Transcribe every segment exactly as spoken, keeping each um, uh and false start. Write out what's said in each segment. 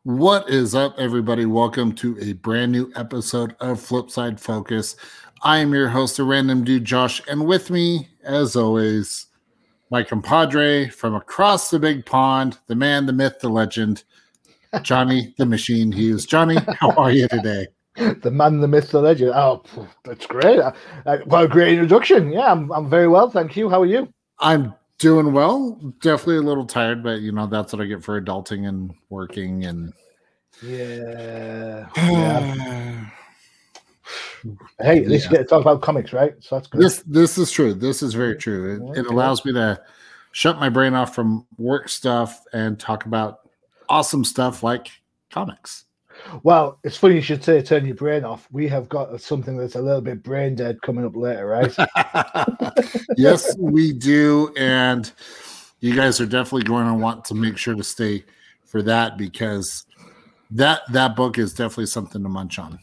What is up, everybody? Welcome to a brand new episode of Flipside Focus. I am your host, a random dude, Josh, and with me, as always, my compadre from across the big pond, the man, the myth, the legend, Johnny the Machine Hughes. Johnny, how are you today? The man, the myth, the legend. Oh, that's great. Uh, what a great introduction. Yeah, I'm, I'm very well, thank you. How are you? I'm doing well. Definitely a little tired, but, you know, that's what I get for adulting and working and... Yeah. yeah. Hey, at least yeah. you get to talk about comics, right? So that's good. This this is true. This is very true. It, okay. it allows me to shut my brain off from work stuff and talk about awesome stuff like comics. Well, it's funny you should say turn your brain off. We have got something that's a little bit brain dead coming up later, right? Yes, we do. And you guys are definitely going to want to make sure to stay for that because that that book is definitely something to munch on.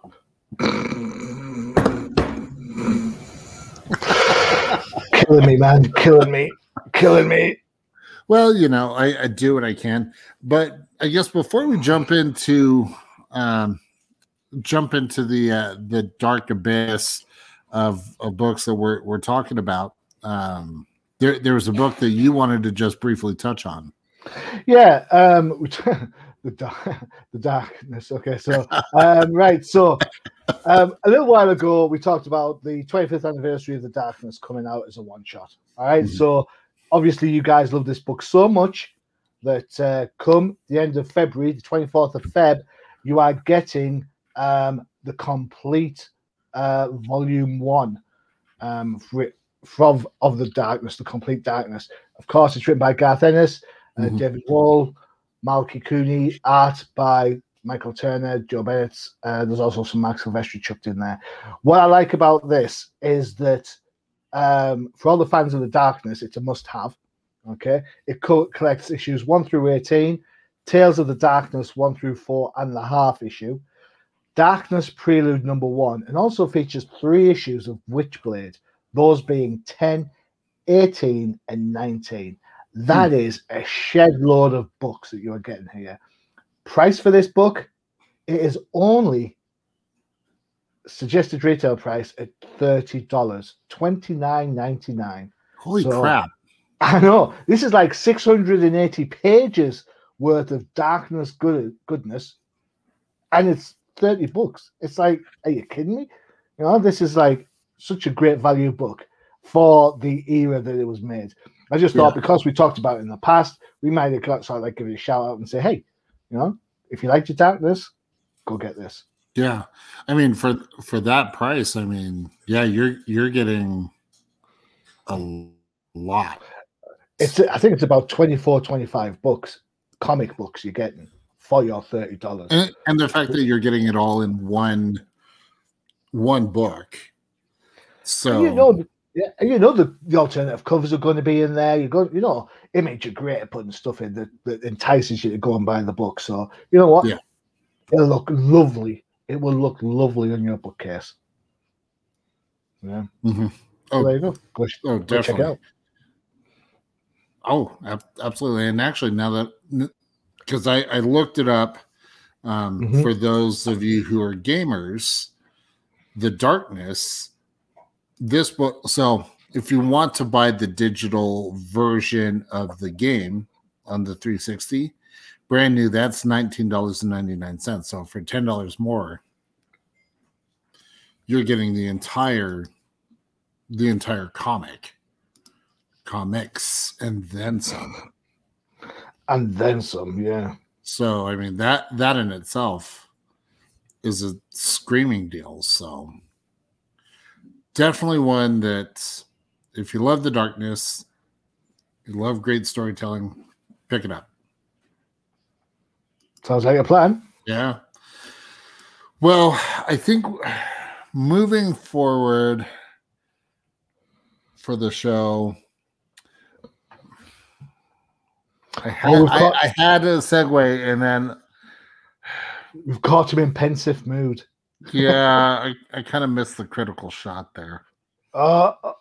Killing me, man. Killing me. Killing me. Well, you know, I, I do what I can. But I guess before we jump into um, jump into the uh, the dark abyss of, of books that we're we're talking about, um, there there was a book that you wanted to just briefly touch on. Yeah, um, the dark, the darkness. Okay, so um, right, so um, a little while ago we talked about the twenty-fifth anniversary of The Darkness coming out as a one shot. All right, mm-hmm. So obviously you guys love this book so much that uh, come the end of February, the twenty-fourth of February, you are getting um, the complete uh, volume one um, from of The Darkness, the complete Darkness. Of course, it's written by Garth Ennis, uh, mm-hmm. David Wall, Malky Cooney, art by Michael Turner, Joe Bennett. Uh, there's also some Mark Silvestri chucked in there. What I like about this is that um, for all the fans of The Darkness, it's a must-have. Okay, it co- collects issues one through eighteen, Tales of the Darkness one through four and the half issue, Darkness Prelude number one, and also features three issues of Witchblade, those being ten, eighteen, and nineteen. That hmm. is a shed load of books that you are getting here. Price for this book, it is only suggested retail price at thirty dollars, twenty-nine ninety-nine. Holy so, crap. I know. This is like six hundred eighty pages worth of Darkness good, goodness, and it's thirty books. It's like, are you kidding me? You know, this is like such a great value book for the era that it was made. I just thought yeah. because we talked about it in the past, we might have got sort of like give it a shout out and say, hey, you know, if you like your Darkness, go get this. Yeah, I mean, for for that price, I mean, yeah, you're you're getting a lot. It's I think it's about twenty-four, twenty-five books, comic books you're getting for your thirty dollars. And, and the fact that you're getting it all in one one book. So and you know, yeah, you know the, the alternative covers are going to be in there. You go, you know, Image are great at putting stuff in that, that entices you to go and buy the book. So you know what? Yeah, it'll look lovely. It will look lovely on your bookcase. Yeah. Mm-hmm. Oh, so there you go. Go, oh, go check it out. Oh, absolutely. And actually, now that because I, I looked it up um, mm-hmm. for those of you who are gamers, The Darkness, this book. So if you want to buy the digital version of the game on the three sixty, brand new, that's nineteen dollars and ninety-nine cents. So for ten dollars more, you're getting the entire the entire comic. Comics and then some. And then some, yeah. So I mean that that in itself is a screaming deal. So definitely one that if you love The Darkness, you love great storytelling, pick it up. Sounds like a plan. Yeah. Well, I think moving forward for the show, I had, oh, caught, I, I had a segue, and then we've caught him in pensive mood. Yeah, I, I kind of missed the critical shot there. Uh, oh,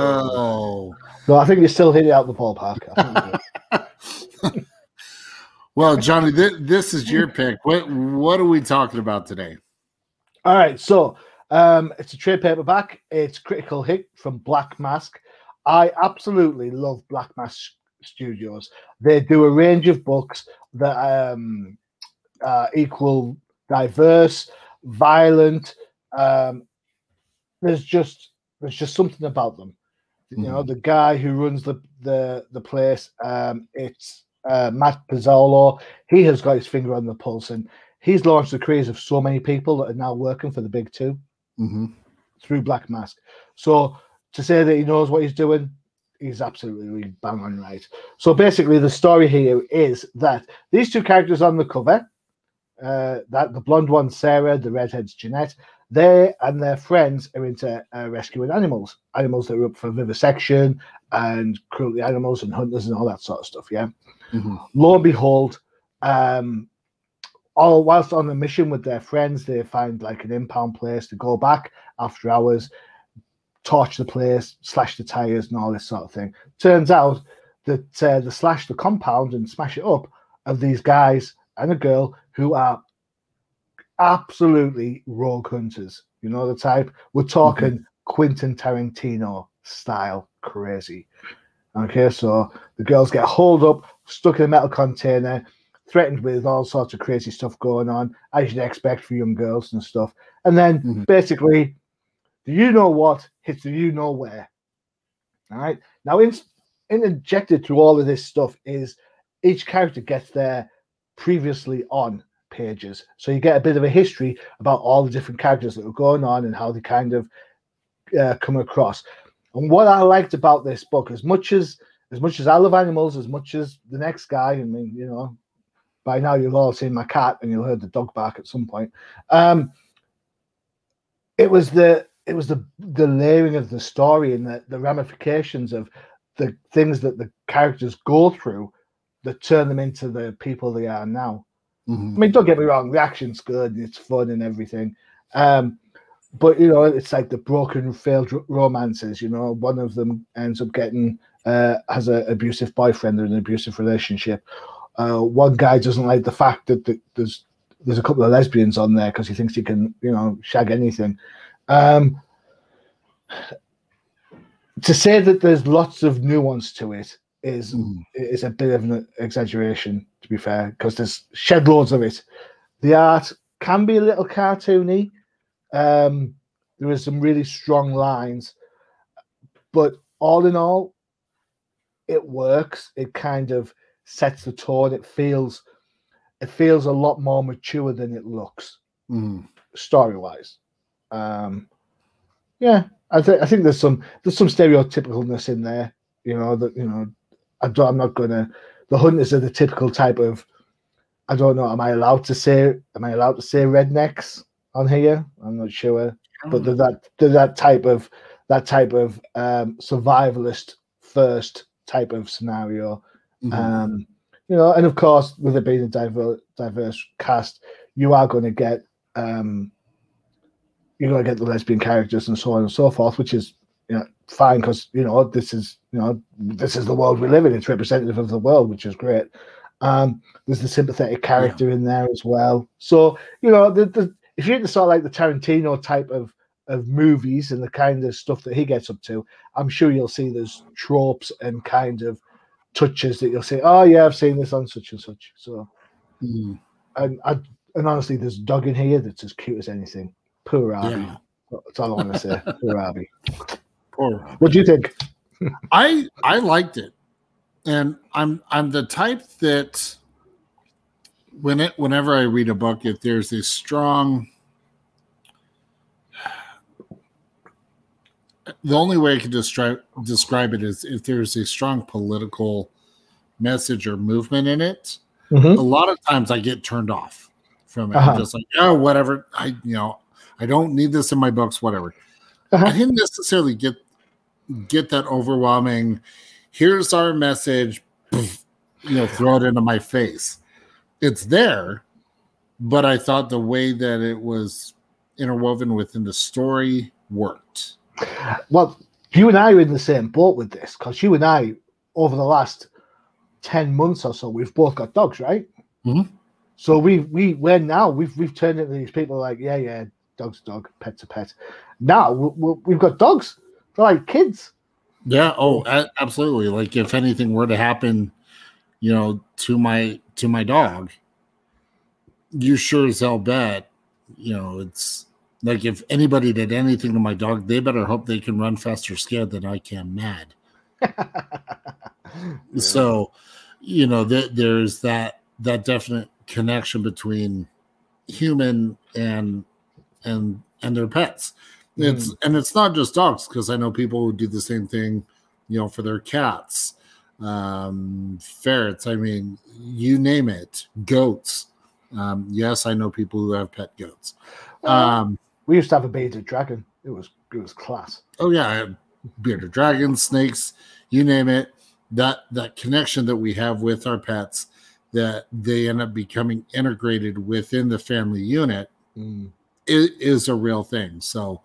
oh. No, I think you still hit it out the ballpark. I think Well, Johnny, th- this is your pick. What what are we talking about today? All right, so um, it's a trade paperback. It's Critical Hit from Black Mask. I absolutely love Black Mask Studios. They do a range of books that um, uh, equal diverse, violent. Um, there's just there's just something about them. You know, the guy who runs the the the place. Um, it's uh, Matt Pizzolo. He has got his finger on the pulse, and he's launched the careers of so many people that are now working for the big two mm-hmm. through Black Mask. So to say that he knows what he's doing, he's absolutely bang on right. So basically, the story here is that these two characters on the cover, uh, that the blonde one Sarah, the redhead's Jeanette, they and their friends are into uh, rescuing animals, animals that are up for vivisection and cruelty animals and hunters and all that sort of stuff. Yeah. Mm-hmm. Lo and behold, um, all whilst on a mission with their friends, they find like an impound place to go back after hours, torch the place, slash the tires, and all this sort of thing. Turns out that uh, they slash the compound and smash it up of these guys and a girl who are absolutely rogue hunters. You know the type? We're talking mm-hmm. Quentin Tarantino style crazy. Okay, so the girls get hauled up, stuck in a metal container, threatened with all sorts of crazy stuff going on, as you'd expect for young girls and stuff. And then mm-hmm. basically, the you know what hits the you know where. All right. Now, in, interjected through all of this stuff is each character gets their previously on pages. So you get a bit of a history about all the different characters that are going on and how they kind of uh, come across. And what I liked about this book, as much as as much as I love animals, as much as the next guy, I mean, you know, by now you've all seen my cat and you'll heard the dog bark at some point. Um, it was the it was the the layering of the story and the, the ramifications of the things that the characters go through that turn them into the people they are now. Mm-hmm. I mean, don't get me wrong, the action's good and it's fun and everything. Um, but, you know, it's like the broken, failed romances. You know, one of them ends up getting, uh, has an abusive boyfriend or an abusive relationship. Uh, one guy doesn't like the fact that the, there's there's a couple of lesbians on there because he thinks he can, you know, shag anything. Um, to say that there's lots of nuance to it is mm. is a bit of an exaggeration, to be fair, because there's shed loads of it. The art can be a little cartoony. Um, there is some really strong lines, but all in all, it works. It kind of sets the tone. It feels it feels a lot more mature than it looks, mm. story-wise. Um, yeah, I think I think there's some there's some stereotypicalness in there. You know that you know I don't, I'm not gonna. The hunters are the typical type of. I don't know. Am I allowed to say? Am I allowed to say rednecks on here? I'm not sure. But they're that they're that type of that type of um, survivalist first type of scenario. Mm-hmm. Um, you know, and of course, with it being a diverse diverse cast, you are going to get um, you're going to get the lesbian characters and so on and so forth, which is you know fine because you know this is you know this is the world we live in. It's representative of the world, which is great. Um, there's the sympathetic character yeah. in there as well. So you know, the, the, if you're into sort of like the Tarantino type of of movies and the kind of stuff that he gets up to, I'm sure you'll see there's tropes and kind of touches that you'll say, oh yeah, I've seen this on such and such. So, mm. and I, and honestly, there's a dog in here that's as cute as anything. Poor Abby. Yeah. That's all I want to say. Poor Abby. Poor Abby. What do you think? I I liked it, and I'm I'm the type that when it whenever I read a book, if there's a strong, the only way I can describe describe it is if there's a strong political message or movement in it. Mm-hmm. A lot of times I get turned off from it. Uh-huh. I'm just like, oh, whatever. I you know I don't need this in my books. Whatever. Uh-huh. I didn't necessarily get get that overwhelming. Here's our message. Poof, you know, throw it into my face. It's there, but I thought the way that it was interwoven within the story worked. Well, you and I are in the same boat with this because you and I, over the last ten months or so, we've both got dogs, right? Mm-hmm. So we we we're now we've we've turned into these people like yeah yeah dog's a dog, pet's a pet. Now we, we've got dogs. They're like kids. Yeah. Oh, a- absolutely. Like if anything were to happen, you know, to my to my dog, you sure as hell bet, you know, it's like if anybody did anything to my dog, they better hope they can run faster scared than I can mad. Yeah. So, you know, th- there's that that definite connection between human and and and their pets. It's mm. and it's not just dogs, because I know people who do the same thing, you know, for their cats, um, ferrets. I mean, you name it, goats. Um, yes, I know people who have pet goats. Um, we used to have a bearded dragon. It was it was class. Oh yeah, bearded dragons, snakes, you name it. That that connection that we have with our pets, that they end up becoming integrated within the family unit, mm. is, is a real thing. So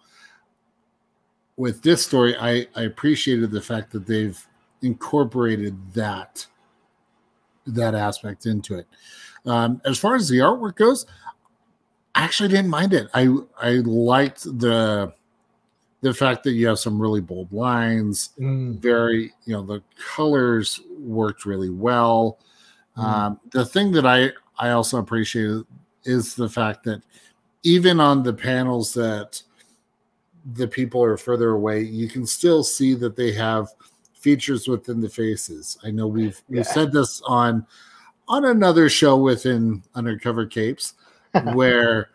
with this story, I, I appreciated the fact that they've incorporated that that aspect into it. Um, as far as the artwork goes, I actually didn't mind it. I I liked the the fact that you have some really bold lines, mm. very, you know, the colors worked really well. Mm. Um, the thing that I, I also appreciated is the fact that even on the panels that the people are further away, you can still see that they have features within the faces. I know we've, yeah. we've said this on, on another show within Undercover Capes, where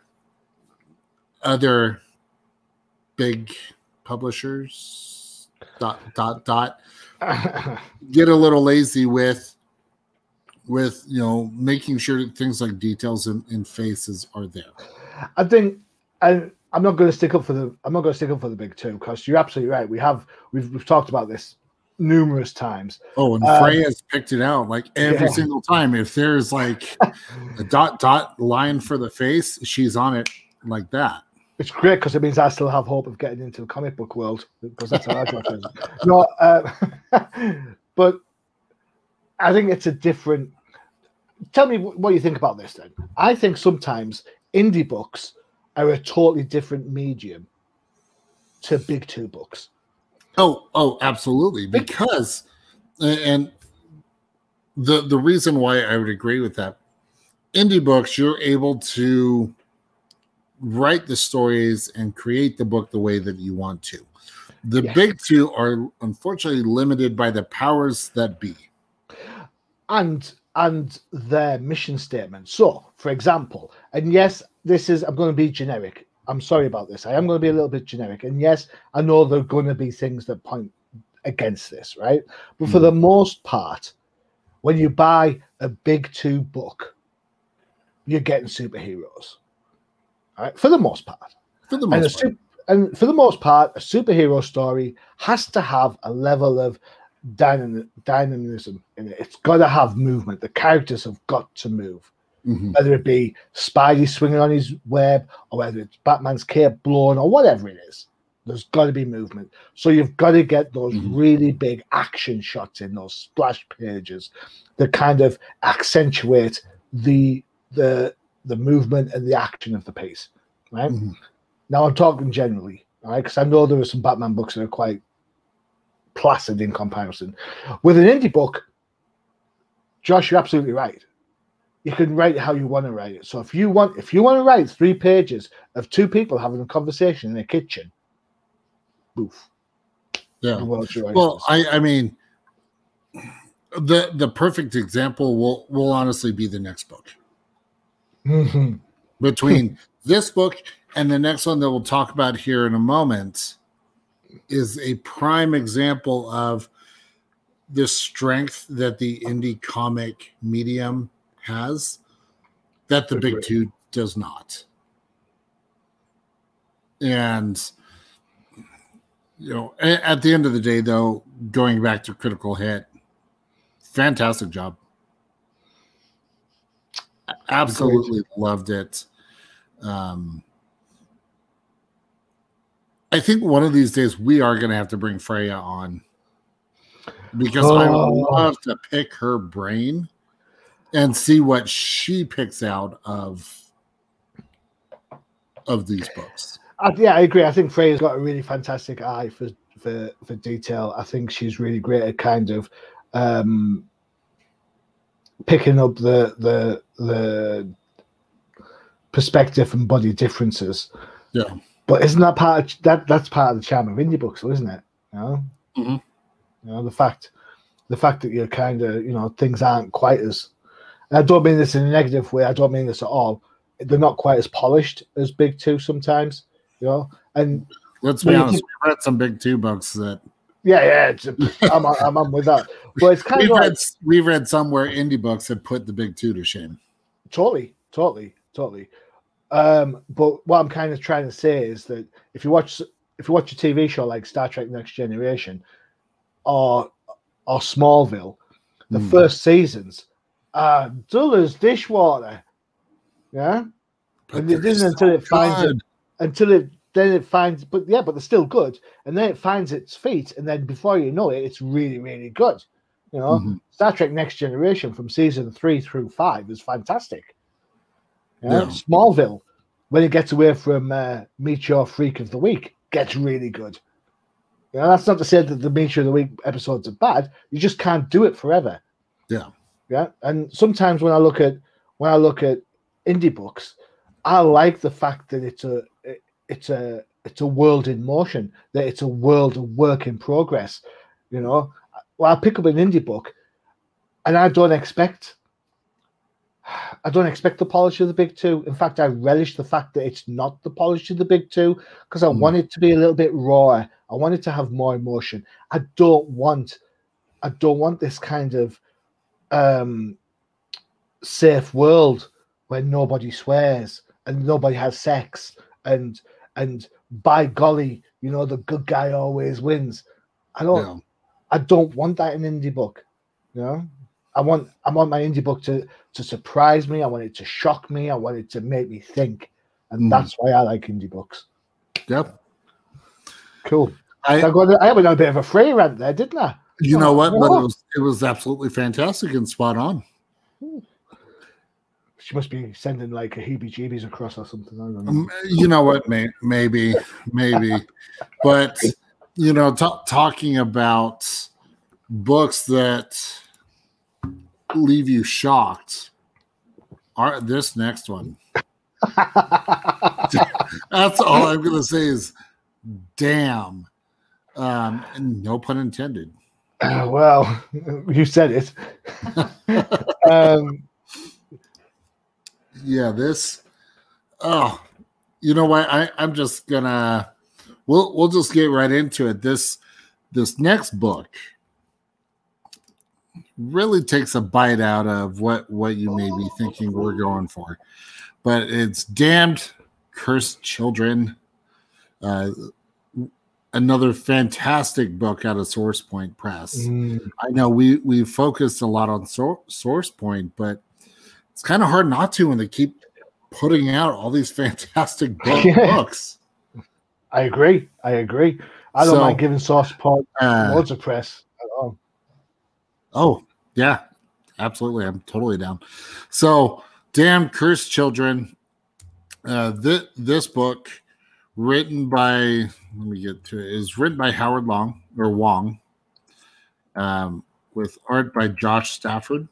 other big publishers dot dot dot get a little lazy with with you know making sure that things like details and, and faces are there. I think, and I'm not going to stick up for the I'm not going to stick up for the big two, because you're absolutely right. We have we've we've talked about this numerous times. Oh, and um, Freya's picked it out like every yeah. single time. If there's like a dot dot line for the face, she's on it like that. It's great because it means I still have hope of getting into the comic book world, because that's how I got it. No, uh, but I think it's a different. Tell me what you think about this then. I think sometimes indie books are a totally different medium to big two books. Oh, oh, absolutely. Because, and the the reason why I would agree with that, indie books, you're able to write the stories and create the book the way that you want to. The yes. big two are unfortunately limited by the powers that be. And and their mission statement. So, for example, and yes, this is, I'm going to be generic. I'm sorry about this. I am going to be a little bit generic. And yes, I know there are going to be things that point against this, right? But for mm. the most part, when you buy a big two book, you're getting superheroes. All right, for the most part. For the most and, part. Super, and for the most part, a superhero story has to have a level of dynam- dynamism in it. It's got to have movement. The characters have got to move. Mm-hmm. Whether it be Spidey swinging on his web, or whether it's Batman's cape blown, or whatever it is, there's got to be movement. So you've got to get those mm-hmm. really big action shots in those splash pages that kind of accentuate the the the movement and the action of the piece, right? Mm-hmm. Now I'm talking generally, all right, because I know there are some Batman books that are quite placid in comparison. With an indie book, Josh, you're absolutely right. You can write it how you want to write it. So if you want, if you want to write three pages of two people having a conversation in a kitchen, boof. Yeah. Well, I, I mean, the the perfect example will will honestly be the next book. Mm-hmm. Between this book and the next one that we'll talk about here in a moment is a prime example of the strength that the indie comic medium has that the big two does not. And, you know, at the end of the day, though, going back to Critical Hit, fantastic job. Absolutely Great. Loved it. Um, I think one of these days we are going to have to bring Freya on, because oh. I would love to pick her brain and see what she picks out of of these books. Uh, yeah, I agree. I think Freya's got a really fantastic eye for for for detail. I think she's really great at kind of um, picking up the the the perspective and body differences. Yeah, but isn't that part of that? That's part of the charm of indie books, though, isn't it? You know, mm-hmm. you know the fact the fact that you're kind of you know things aren't quite as. I don't mean this in a negative way. I don't mean this at all. They're not quite as polished as Big Two sometimes, you know. And let's be honest, we've read some Big Two books that. Yeah, yeah, it's, I'm, I'm on with that. But it's kind we've of like, read we've read somewhere indie books have put the Big Two to shame. Totally, totally, totally. Um, but what I'm kind of trying to say is that if you watch if you watch a T V show like Star Trek Next Generation or or Smallville, the mm. first seasons are dull as dishwater. Yeah, but and it isn't until it finds it until it then it finds but yeah, but they're still good, and then it finds its feet, and then before you know it, it's really, really good. You know, mm-hmm. Star Trek Next Generation from season three through five is fantastic. Yeah? Yeah. Smallville, when it gets away from uh, Meet Your Freak of the Week, gets really good. You know, that's not to say that the Meet Your of the Week episodes are bad. You just can't do it forever. Yeah, yeah. And sometimes when I look at when I look at indie books, I like the fact that it's a it's a it's a world in motion, that it's a world of work in progress. You know, well, I pick up an indie book, and I don't expect. I don't expect the polish of the Big Two. In fact, I relish the fact that it's not the polish of the Big Two because I mm. want it to be a little bit rawer. I want it to have more emotion. I don't want, I don't want this kind of um, safe world where nobody swears and nobody has sex and and by golly, you know, the good guy always wins. I don't, yeah. I don't want that in indie book. You know. I want I want my indie book to, to surprise me. I want it to shock me. I want it to make me think. And mm. that's why I like indie books. Yep. Cool. I, I, got, I went on a bit of a free rant there, didn't I? You oh, know what? But it was it was absolutely fantastic and spot on. She must be sending like a heebie-jeebies across or something. I don't know. Um, you know what? May, maybe, maybe. But, you know, t- talking about books that leave you shocked. Our, this next one. That's all I'm going to say is, damn. Um, and no pun intended. Uh, well, you said it. um, yeah, this. Oh, you know what? I, I'm just gonna. We'll we'll just get right into it. This this next book really takes a bite out of what, what you may be thinking we're going for. But it's Damned Cursed Children. Uh, another fantastic book out of Source Point Press. Mm. I know we, we focused a lot on Sor- Source Point, but it's kind of hard not to when they keep putting out all these fantastic book, yeah. books. I agree. I agree. I don't so, mind giving Source Point uh, loads of press at all. Oh, yeah, absolutely. I'm totally down. So, Damned Cursed Children. Uh, th- this book, written by, let me get to it, is written by Howard Long, or Wong, um, with art by Josh Stafford.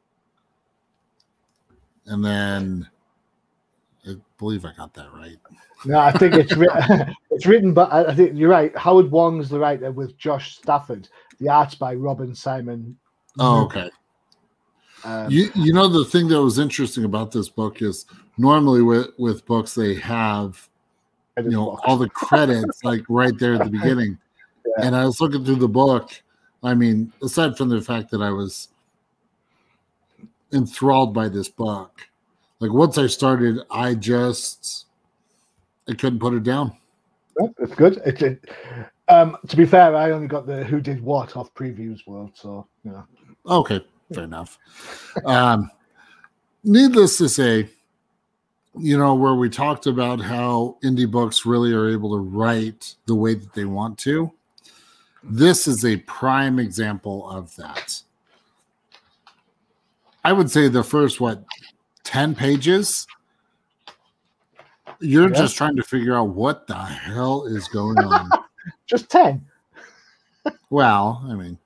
And then, I believe I got that right. No, I think it's written, it's written, but I think you're right. Howard Wong's the writer with Josh Stafford. The art's by Robin Simon. Oh, okay. Um, you you know, the thing that was interesting about this book is normally with, with books they have you know box. all the credits like right there at the beginning. Yeah. And I was looking through the book. I mean, aside from the fact that I was enthralled by this book, like once I started, I just I couldn't put it down. It's good. It's it, um, to be fair, I only got the Who Did What off Previews World, so you know. Okay, fair enough. Um, needless to say, you know, where we talked about how indie books really are able to write the way that they want to, this is a prime example of that. I would say the first what ten pages. You're yeah. just trying to figure out what the hell is going on. Just ten. Well, I mean,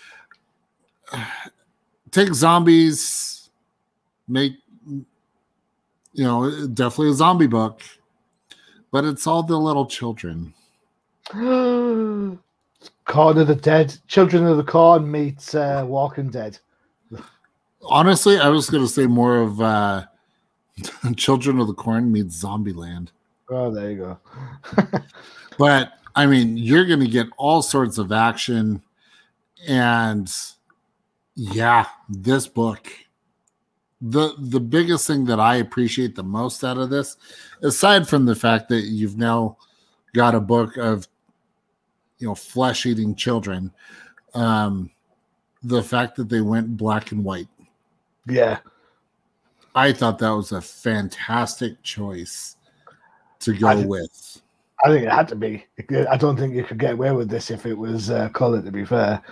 take zombies, make, you know, definitely a zombie book, but it's all the little children. Corn of the Dead. Children of the Corn meets uh, Walking Dead. Honestly, I was going to say more of uh, Children of the Corn meets Zombieland. Oh, there you go. But I mean, you're going to get all sorts of action, and yeah, this book. The the biggest thing that I appreciate the most out of this, aside from the fact that you've now got a book of, you know, flesh-eating children, um, the fact that they went black and white. Yeah. I thought that was a fantastic choice to go I, with. I think it had to be. I don't think you could get away with this if it was uh, color, to be fair.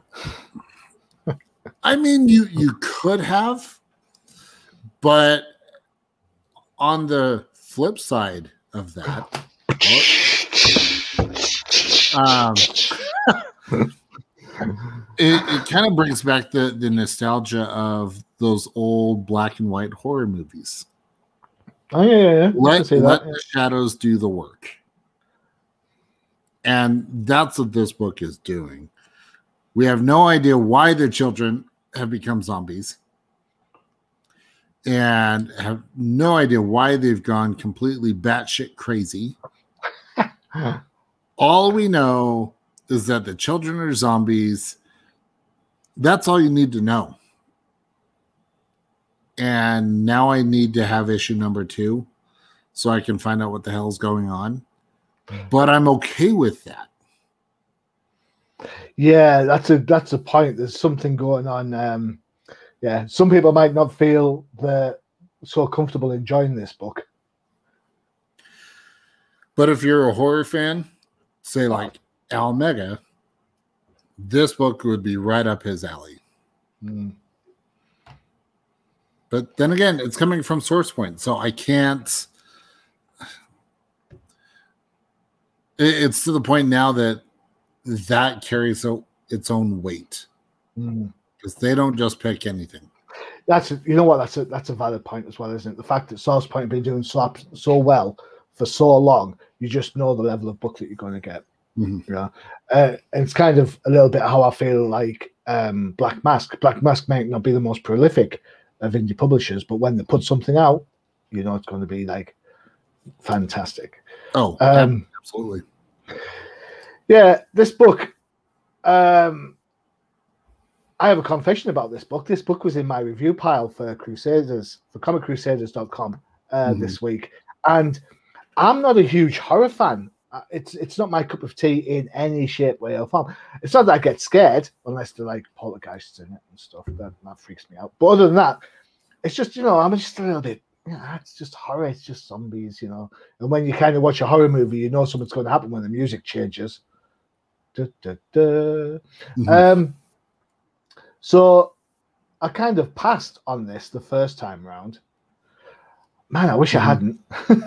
I mean, you you could have, but on the flip side of that, um, it, it kind of brings back the, the nostalgia of those old black and white horror movies. Oh, yeah, yeah, yeah. Let, let the shadows do the work. And that's what this book is doing. We have no idea why the children have become zombies and have no idea why they've gone completely batshit crazy. All we know is that the children are zombies. That's all you need to know. And now I need to have issue number two so I can find out what the hell is going on. But I'm okay with that. Yeah, that's a that's a point. There's something going on. Um, yeah, some people might not feel the so comfortable enjoying this book. But if you're a horror fan, say like Al Mega, this book would be right up his alley. Mm. But then again, it's coming from Source Point, so I can't. It's to the point now that that carries its own weight because mm. they don't just pick anything. That's you know what that's a that's a valid point as well, isn't it? The fact that Source Point have been doing so so well for so long, you just know the level of book that you're going to get. Mm-hmm. Yeah, uh, and it's kind of a little bit how I feel like um, Black Mask. Black Mask might not be the most prolific of indie publishers, but when they put something out, you know it's going to be like fantastic. Oh, um, absolutely. Yeah, this book. Um, I have a confession about this book. This book was in my review pile for Crusaders, for comic crusaders dot com uh, mm-hmm. this week, and I'm not a huge horror fan. It's it's not my cup of tea in any shape, way, or form. It's not that I get scared unless they're like poltergeists in it and stuff. That that freaks me out. But other than that, it's just you know I'm just a little bit. Yeah, it's just horror. It's just zombies, you know. And when you kind of watch a horror movie, you know something's going to happen when the music changes. Da, da, da. Mm-hmm. Um. So I kind of passed on this the first time round. Man, I wish I hadn't.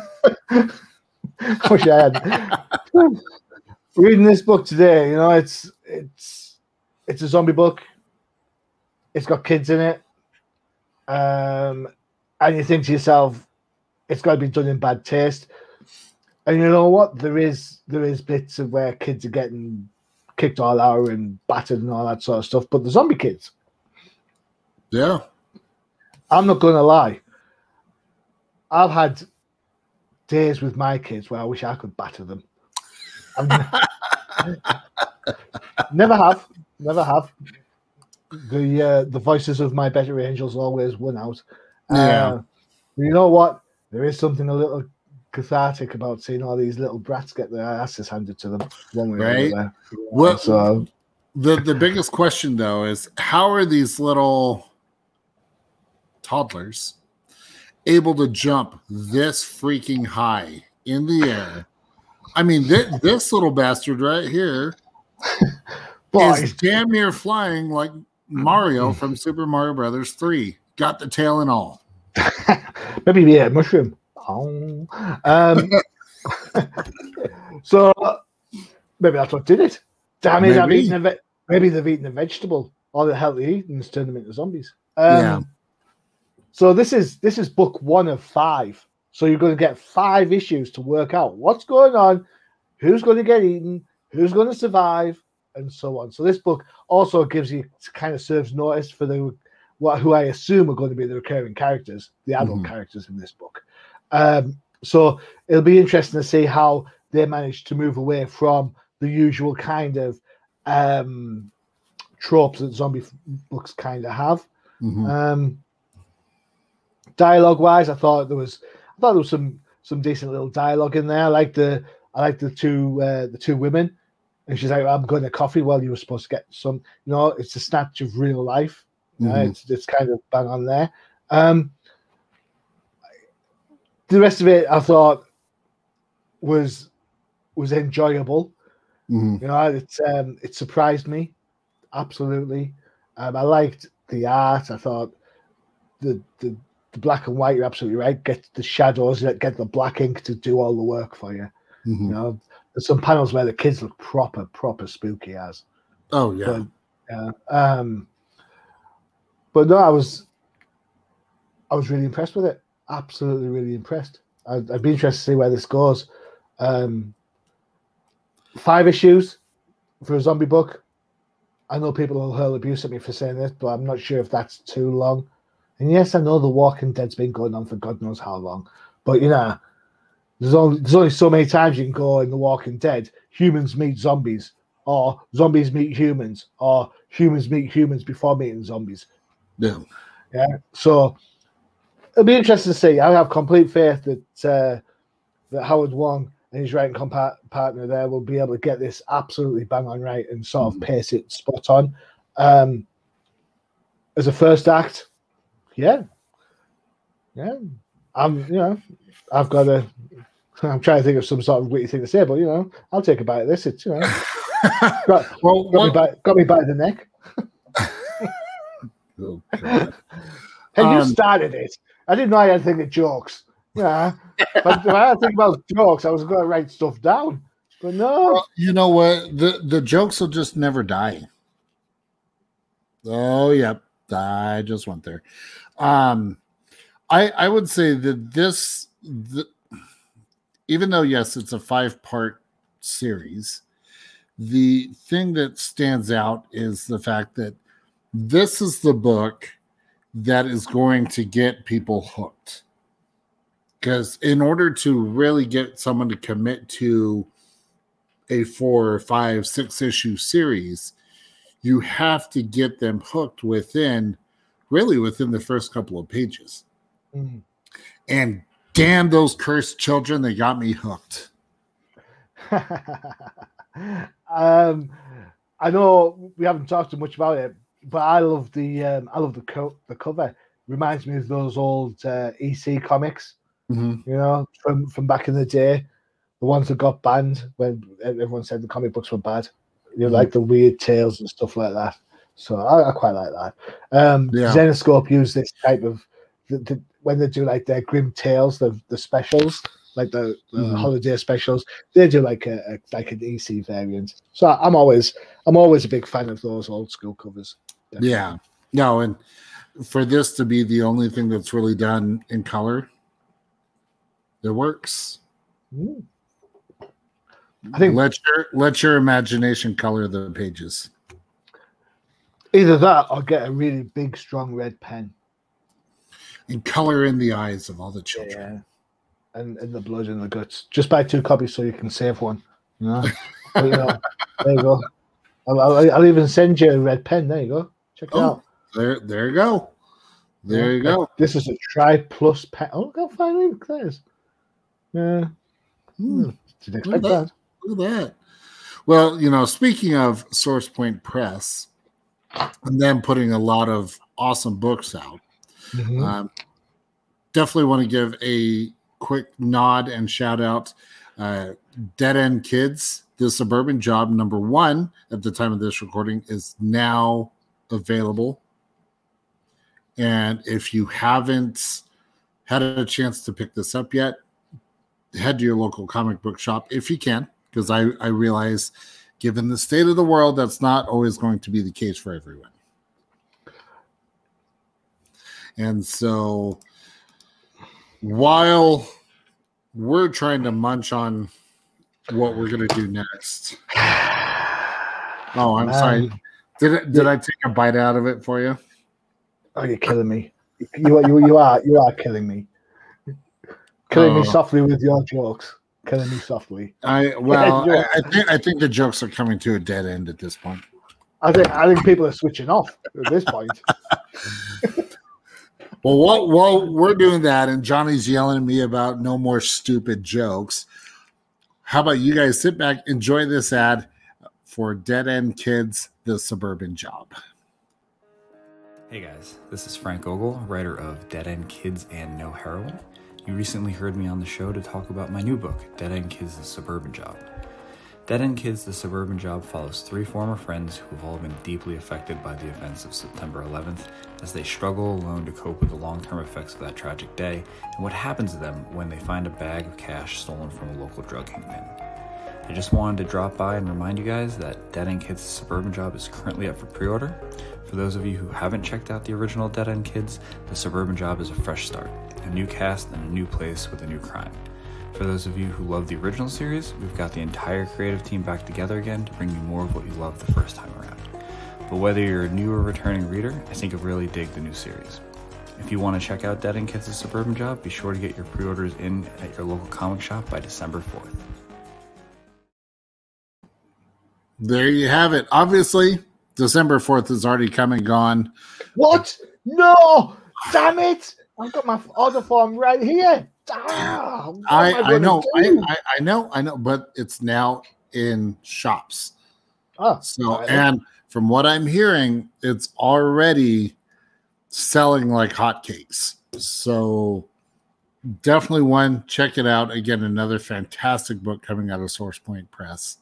I wish I hadn't. Reading this book today, you know, it's it's it's a zombie book. It's got kids in it. Um, and you think to yourself, it's got to be done in bad taste. And you know what? There is there is bits of where kids are getting kicked all out and battered and all that sort of stuff. But the zombie kids, yeah, I'm not going to lie. I've had days with my kids where I wish I could batter them. never have, never have. The uh, the voices of my better angels always won out. Yeah. Uh, you know what? There is something a little cathartic about seeing all these little brats get their asses handed to them one way right? or another. What, so, the the biggest question though is how are these little toddlers able to jump this freaking high in the air? I mean, th- this little bastard right here Boy. is damn near flying like Mario from Super Mario Brothers three. got the tail and all. Maybe yeah, mushroom. Oh. Um, so maybe that's what did it. Damn it, I've eaten a ve- maybe they've eaten a vegetable. All the hell they eat and turned them into zombies. Um, yeah. So this is this is book one of five. So you're going to get five issues to work out what's going on, who's going to get eaten, who's going to survive, and so on. So this book also gives you kind of serves notice for the what who I assume are going to be the recurring characters, the adult mm-hmm. characters in this book. Um, so it'll be interesting to see how they manage to move away from the usual kind of um, tropes that zombie books kind of have. Mm-hmm. Um, dialogue wise, I thought there was I thought there was some some decent little dialogue in there. I like the I like the two uh, the two women, and she's like, "I'm going to coffee." Well, you were supposed to get some. You know, it's a snatch of real life. Mm-hmm. Uh, it's it's kind of bang on there. Um, the rest of it, I thought, was was enjoyable. Mm-hmm. You know, it um, it surprised me absolutely. Um, I liked the art. I thought the the the black and white. You're absolutely right. Get the shadows. Get the black ink to do all the work for you. Mm-hmm. You know, there's some panels where the kids look proper proper spooky as. Oh yeah. But, yeah. Um, but no, I was I was really impressed with it. Absolutely, really impressed. I'd, I'd be interested to see where this goes. Um, five issues for a zombie book. I know people will hurl abuse at me for saying this, but I'm not sure if that's too long. And yes, I know The Walking Dead's been going on for God knows how long, but you know, there's only there's only so many times you can go in The Walking Dead. Humans meet zombies, or zombies meet humans, or humans meet humans before meeting zombies. Yeah, yeah. So it'll be interesting to see. I have complete faith that uh, that Howard Wong and his writing compa- partner there will be able to get this absolutely bang on right and sort of mm-hmm. pace it spot on. Um, as a first act, yeah, yeah. I'm, you know, I've got a. I'm trying to think of some sort of witty thing to say, but you know, I'll take a bite of this. It's you know, got, well, got, me by, got me by the neck. Oh, God. Hey, um, you started it. I didn't know I had to think of jokes. Yeah, but when I think about jokes, I was going to write stuff down. But no, well, you know what? The the jokes will just never die. Oh, yep. I just went there. Um, I I would say that this, the, even though yes, it's a five part series, the thing that stands out is the fact that this is the book that is going to get people hooked. Because in order to really get someone to commit to a four, five, six issue series, you have to get them hooked within, really within the first couple of pages. Mm-hmm. And damn those cursed children, they got me hooked. um, I know we haven't talked too much about it, but I love the um, I love the co- the cover. Reminds me of those old uh, E C comics. Mm-hmm. You know, from, from back in the day, the ones that got banned when everyone said the comic books were bad. You know, mm-hmm. like the weird tales and stuff like that. So I, I quite like that. Um, yeah. Zenescope use this type of the, the, when they do like their grim tales, the the specials, like the, the mm-hmm. holiday specials. They do like a, a like an E C variant. So I'm always I'm always a big fan of those old school covers. Definitely. Yeah, no, and for this to be the only thing that's really done in color. It works. Mm. I think let your let your imagination color the pages. Either that or get a really big, strong red pen. And color in the eyes of all the children. Yeah. And, and the blood and the guts. Just buy two copies so you can save one. You know? But, you know, there you go. I'll, I'll, I'll even send you a red pen. There you go. Check it oh, out. There, there you go. There yeah, you go. This is a Tri Plus pen. Oh, look how fine ink that is. Yeah. Hmm. Didn't expect look that. that. Look at that. Well, you know, speaking of Source Point Press and them putting a lot of awesome books out, mm-hmm. um, definitely want to give a quick nod and shout out uh, Dead End Kids. The Suburban Job number one at the time of this recording is now available. And if you haven't had a chance to pick this up yet, head to your local comic book shop if you can, because I, I realize, given the state of the world, that's not always going to be the case for everyone. And so while we're trying to munch on what we're going to do next. Oh, I'm um, sorry. Did it, did I take a bite out of it for you? Oh, you're killing me. You, you, you are you are killing me. Killing oh. me softly with your jokes. Killing me softly. I well, I, I think I think the jokes are coming to a dead end at this point. I think I think people are switching off at this point. Well, while, while we're doing that, and Johnny's yelling at me about no more stupid jokes, how about you guys sit back, enjoy this ad for Dead End Kids, The Suburban Job. Hey guys, this is Frank Ogle, writer of Dead End Kids and No Heroin. You recently heard me on the show to talk about my new book, Dead End Kids, The Suburban Job. Dead End Kids, The Suburban Job follows three former friends who have all been deeply affected by the events of September eleventh as they struggle alone to cope with the long-term effects of that tragic day and what happens to them when they find a bag of cash stolen from a local drug kingpin. I just wanted to drop by and remind you guys that Dead End Kids, The Suburban Job is currently up for pre-order. For those of you who haven't checked out the original Dead End Kids, The Suburban Job is a fresh start, a new cast and a new place with a new crime. For those of you who love the original series, we've got the entire creative team back together again to bring you more of what you loved the first time around. But whether you're a new or returning reader, I think you'll really dig the new series. If you want to check out Dead End Kids, The Suburban Job, be sure to get your pre-orders in at your local comic shop by December fourth. There you have it. Obviously, December fourth is already come and gone. What? No! Damn it! I've got my order form right here. Ah, I, I, I know, I, I, I know, I know, but it's now in shops. Oh, so, and from what I'm hearing, it's already selling like hotcakes. So, definitely one, check it out. Again, another fantastic book coming out of Source Point Press.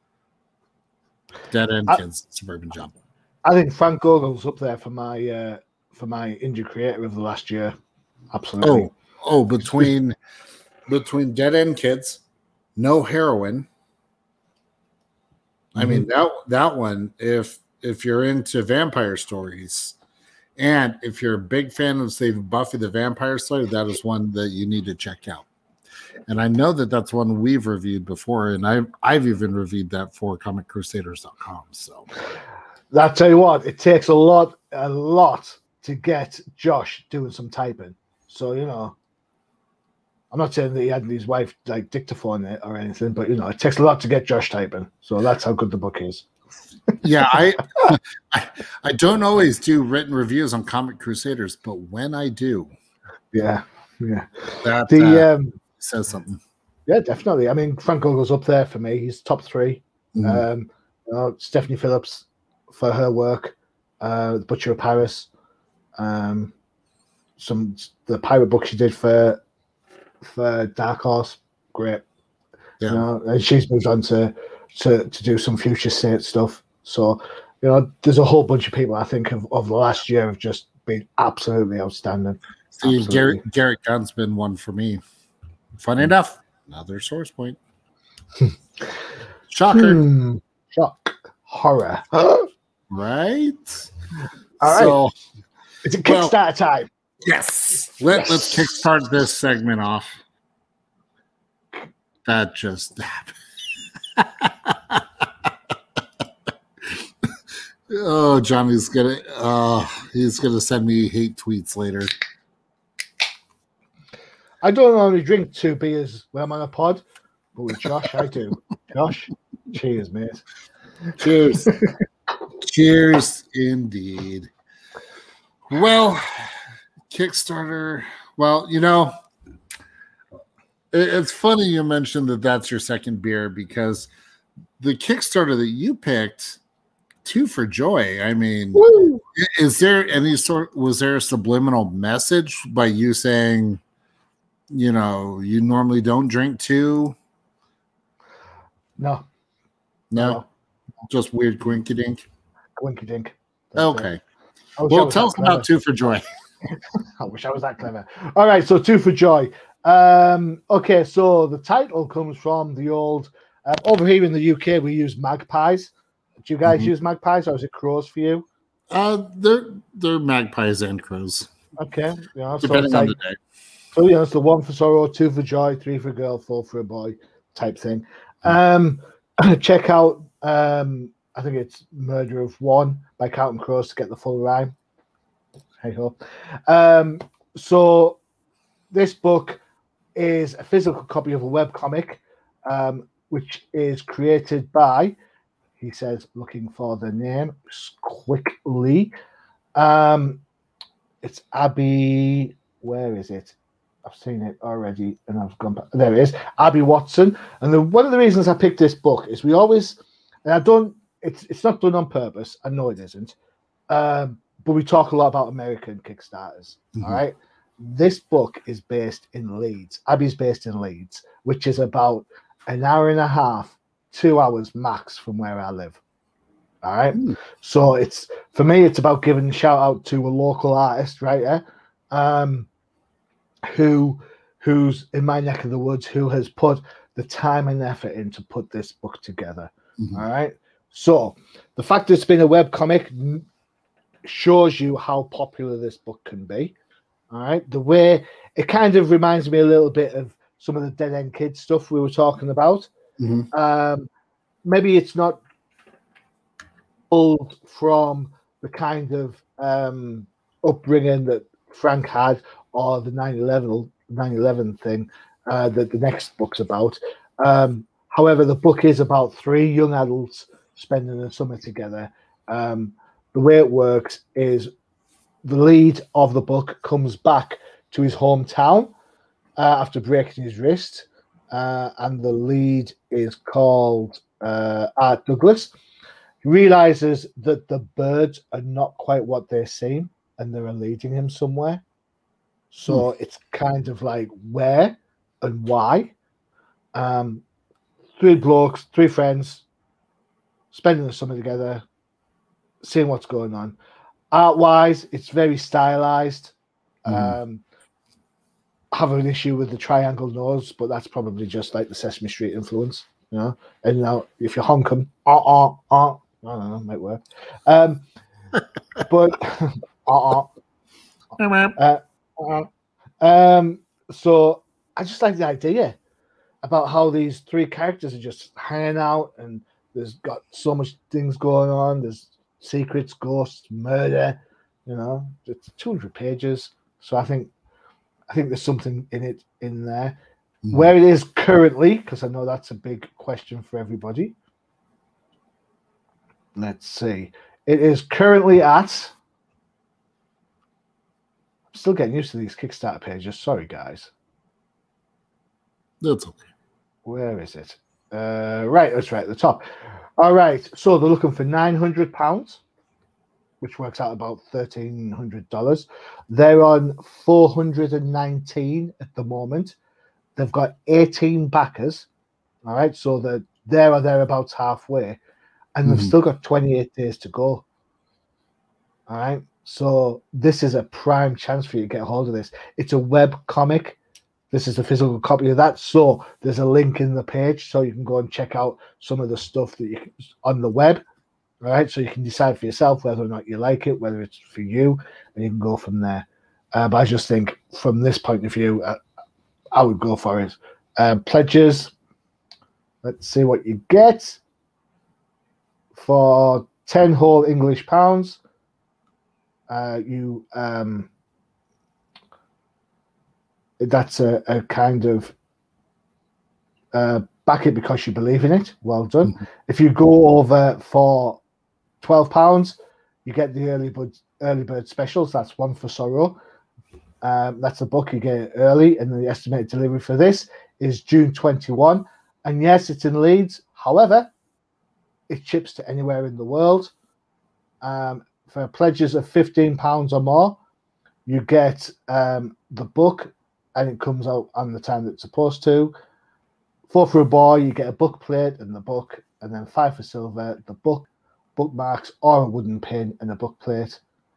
Dead End Kids, I, Suburban Job. I think Frank Ogle's up there for my uh, for my indie creator of the last year. Absolutely. Oh, oh, between between Dead End Kids, No Heroin. Mm-hmm. I mean that that one. If if you're into vampire stories, and if you're a big fan of say Buffy the Vampire Slayer, that is one that you need to check out. And I know that that's one we've reviewed before, and I've I've even reviewed that for comic crusaders dot com. So, I'll tell you what, it takes a lot, a lot to get Josh doing some typing. So you know, I'm not saying that he had his wife like dictaphone it or anything, but you know, it takes a lot to get Josh typing. So that's how good the book is. Yeah, I, I I don't always do written reviews on Comic Crusaders, but when I do, yeah, yeah, that the uh, um. says something. Yeah, definitely. I mean, Frank Ogle's up there for me. He's top three. Mm-hmm. Um, you know, Stephanie Phillips for her work, uh, The Butcher of Paris, um, some the pirate book she did for for Dark Horse, great. Yeah. You know, and she's moved on to to to do some future state stuff. So, you know, there's a whole bunch of people I think of, of the last year have just been absolutely outstanding. See, Garrett Garrett Gunn's been one for me. Funny enough, another Source Point. Shocker. Hmm. Shock. Horror. Right? All right. So, it's a Kickstarter well, time. Yes. Let, yes. Let's kickstart this segment off. That just happened. Oh, Johnny's gonna uh he's gonna send me hate tweets later. I don't normally drink two beers when I'm on a pod, but with Josh, I do. Josh, cheers, mate. Cheers. Cheers, indeed. Well, Kickstarter. Well, you know, it's funny you mentioned that that's your second beer because the Kickstarter that you picked, Two for Joy. I mean, Woo! Is there any sort? Was there a subliminal message by you saying, you know, you normally don't drink two? No. No? no. Just weird quinky dink? Quinky dink. Okay. Well, tell us about Two for Joy. I wish I was that clever. All right, so two for Joy. Um, okay, so the title comes from the old. Uh, over here in the U K, we use magpies. Do you guys Mhm. use magpies, or is it crows for you? Uh, they're they're magpies and crows, Okay, yeah. So depending it's on like, the day. so you know, it's the one for sorrow, two for joy, three for girl, four for a boy type thing. Um, check out. Um, I think it's Murder of One by Counting Crows to get the full rhyme. Hey ho. Um, so this book is a physical copy of a webcomic, um, which is created by, he says, looking for the name quickly. Um, it's Abby. Where is it? I've seen it already, and I've gone back. There it is, Abby Watson. And the, one of the reasons I picked this book is we always, and I don't. It's it's not done on purpose. I know it isn't. Um, but we talk a lot about American Kickstarters. Mm-hmm. All right. This book is based in Leeds. Abby's based in Leeds, which is about an hour and a half, two hours max from where I live. All right. Mm. So it's, for me, it's about giving a shout out to a local artist, right? Yeah. Um, who, who's in my neck of the woods, who has put the time and effort in to put this book together. Mm-hmm. All right. So the fact that it's been a webcomic shows you how popular this book can be. All right. The way it kind of reminds me a little bit of some of the Dead End Kids stuff we were talking about. Mm-hmm. Um, maybe it's not pulled from the kind of um, upbringing that Frank had, or the nine eleven thing uh, that the next book's about. Um, however, the book is about three young adults spending a summer together. Um, the way it works is the lead of the book comes back to his hometown uh, after breaking his wrist, uh, and the lead is called uh, Art Douglas. He realizes that the birds are not quite what they seem, and they're leading him somewhere. So hmm. it's kind of like where and why. Um, three blokes, three friends, spending the summer together, seeing what's going on. Art-wise, it's very stylized. Mm. Um, I have an issue with the triangle nose, but that's probably just like the Sesame Street influence, you know. And now, if you honk them, ah, ah, ah, I don't know, might work. Um, but ah, ah, uh, uh, um, so I just like the idea about how these three characters are just hanging out, and there's got so much things going on. There's secrets, ghosts, murder. You know, it's two hundred pages. So I think, I think there's something in it in there. Mm. Where it is currently, because I know that's a big question for everybody. Let's see. It is currently at. I'm still getting used to these Kickstarter pages. Sorry, guys. That's okay. Where is it? Uh, right, that's right at the top. All right, so they're looking for nine hundred pounds, which works out about thirteen hundred dollars. They're on four hundred nineteen at the moment. They've got eighteen backers. All right, so they're there or thereabouts halfway, and they've mm-hmm. still got twenty-eight days to go. All right, so this is a prime chance for you to get a hold of this. It's a web comic. This is a physical copy of that. So there's a link in the page, so you can go and check out some of the stuff that you can, on the web. All right, so you can decide for yourself whether or not you like it, whether it's for you, and you can go from there. Uh, but I just think from this point of view, uh, I would go for it. Um, pledges. Let's see what you get for ten whole English pounds. Uh, you um, that's a, a kind of uh, back it because you believe in it. Well done. Mm-hmm. If you go over for twelve pounds, you get the early bird early bird specials. That's one for Sorrow. Um, that's a book you get early, and the estimated delivery for this is June twenty-first. And yes, it's in Leeds. However, it ships to anywhere in the world. Um, for pledges of fifteen pounds or more, you get um, the book, and it comes out on the time that it's supposed to. Four for a boy, you get a book plate and the book, and then five for silver, the book, bookmarks, or a wooden pin and a book plate.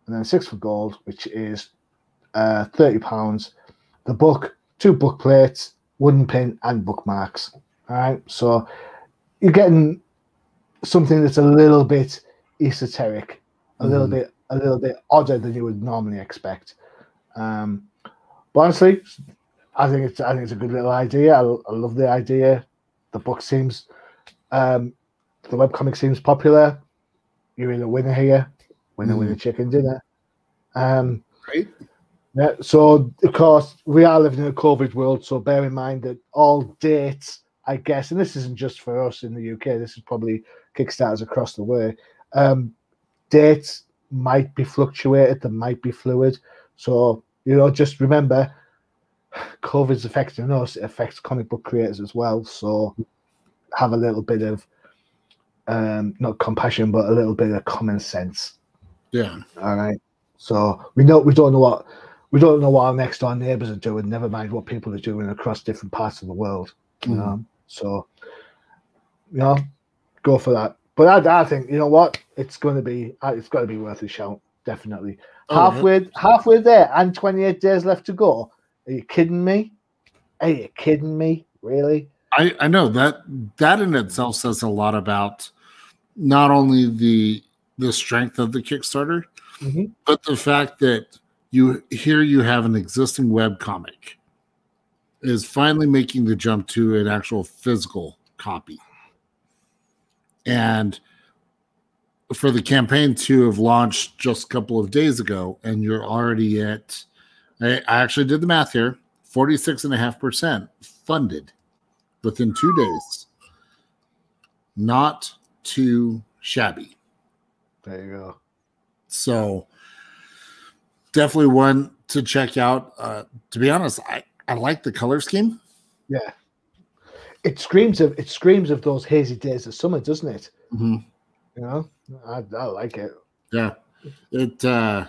and then six for gold, which is uh, thirty pounds. The book, two book plates, wooden pin, and bookmarks. All right, so you're getting something that's a little bit esoteric, a mm-hmm. little bit, a little bit odder than you would normally expect. Um, but honestly, I think it's, I think it's a good little idea. I, I love the idea. The book seems, um, the webcomic seems popular. You're in a winner here, winner, mm-hmm. winner, chicken dinner. Um, right. Yeah. So of course we are living in a COVID world. So bear in mind that all dates, I guess, and this isn't just for us in the U K. This is probably Kickstarters across the way. Um, dates might be fluctuated. They might be fluid. So you know, just remember, COVID's affecting us. It affects comic book creators as well. So have a little bit of um, not compassion, but a little bit of common sense. Yeah. All right. So we know we don't know what we don't know what our next door neighbours are doing. Never mind what people are doing across different parts of the world. You mm. know, so you know, go for that. But I, I think you know what, it's going to be it's got to be worth a shout. Definitely. Oh, halfway yeah. halfway there, and twenty-eight days left to go. Are you kidding me? Are you kidding me? Really? I, I know that that in itself says a lot about not only the the strength of the Kickstarter, mm-hmm. but the fact that you here you have an existing web comic is finally making the jump to an actual physical copy. And for the campaign to have launched just a couple of days ago, and you're already at, I, I actually did the math here, forty-six and a half percent funded within two days. Not too shabby. There you go. So definitely one to check out. Uh, to be honest, I, I like the color scheme. Yeah. It screams of it screams of those hazy days of summer, doesn't it? Mm-hmm. You know, I, I like it. Yeah. It uh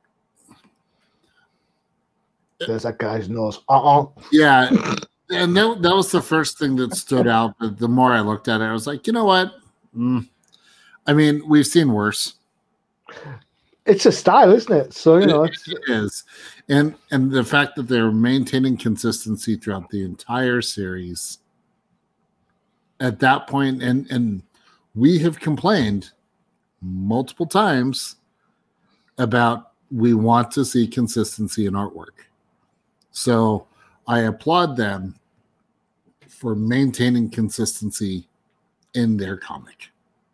there's that guy's nose. Uh-uh. Yeah. And that, that was the first thing that stood out. But the more I looked at it, I was like, you know what? Mm. I mean, we've seen worse. It's a style, isn't it? So, you know, it, it's... it is. And and the fact that they're maintaining consistency throughout the entire series at that point, and and we have complained multiple times about we want to see consistency in artwork. So I applaud them for maintaining consistency in their comic.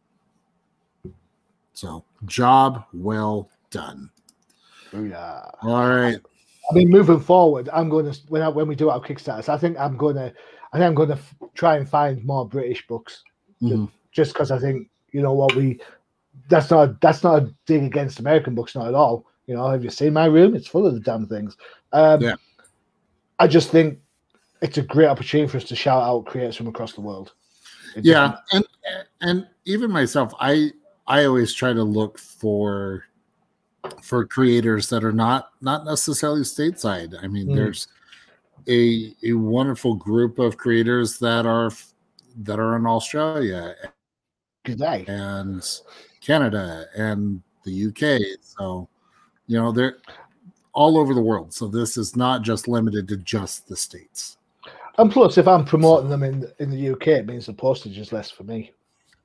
So, job well done. Oh, yeah. All right. I mean, moving forward, I'm going to when I, when we do our Kickstarters, I think I'm going to I think I'm going to f- try and find more British books, mm-hmm. just because I think you know what we that's not that's not a dig against American books, not at all. You know, have you seen my room? It's full of the damn things. Um, yeah. I just think it's a great opportunity for us to shout out creators from across the world. It yeah, and and even myself, I I always try to look for for creators that are not not necessarily stateside. I mean, mm. there's a a wonderful group of creators that are that are in Australia, Good day. and Canada and the U K. So, you know, they're all over the world. So this is not just limited to just the States. And plus, if I'm promoting them in in the U K, it means the postage is less for me.